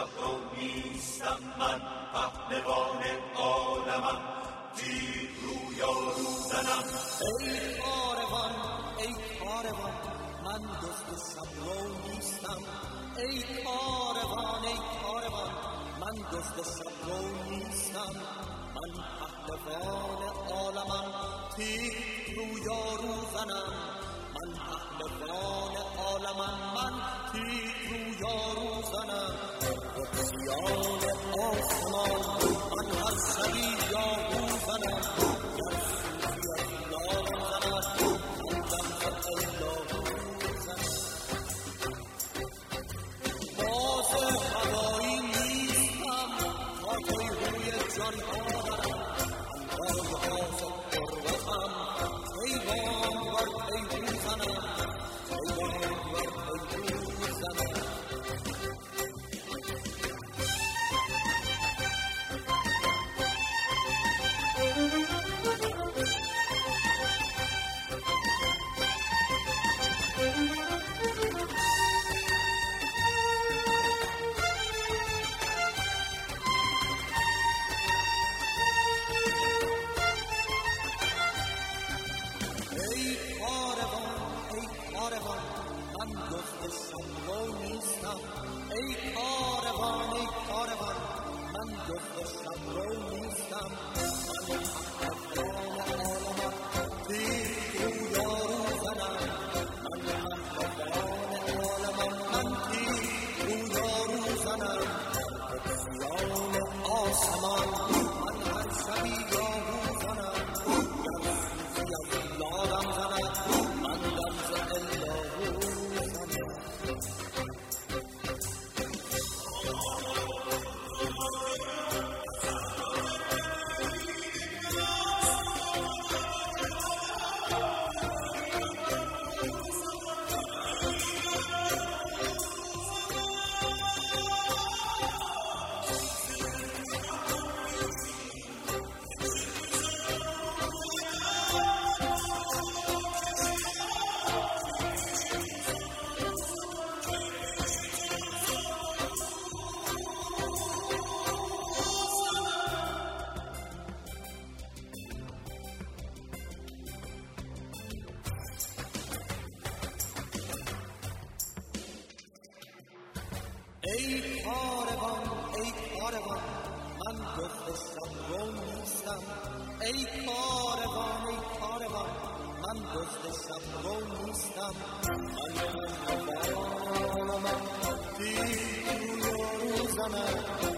شب رو نیستم، من پهلوان عالمم، تیر رو یارو زنم. ای کاروان ای کاروان من دزد شب رو نیستم. ای کاروان ای کاروان من دزد شب رو نیستم. من پهلوان عالمم، تیر رو یارو زنم. من پهلوان عالمم، من تیر رو یارو زنم. قدسیان آسمان من هر شبی یارو زنم. گر صوفی از لالم زند من دم زد اللهو زنم. باز هوایی نیستم تا توی جان ها برم. انگار باز قربتم حیوان بر حیوان زنم. حیوان بر حیوان زنم. من دزد شب رو نیستم. ای کاروان ای کاروان من دزد شب رو نیستم. من پهلوان عالمم، تیر رو یارو زنم. من پهلوان عالمم، من تیر رو یارو زنم. قدسیان آسمان من هر شبی یارو زنم. گر صوفی از لالم زند من دم زد اللهو. ای کاروان ای کاروان من دزد شب رو نیستم. ای کاروان ای کاروان من دزد شب رو نیستم. من پهلوان عالمم، تیر رو یارو زنم.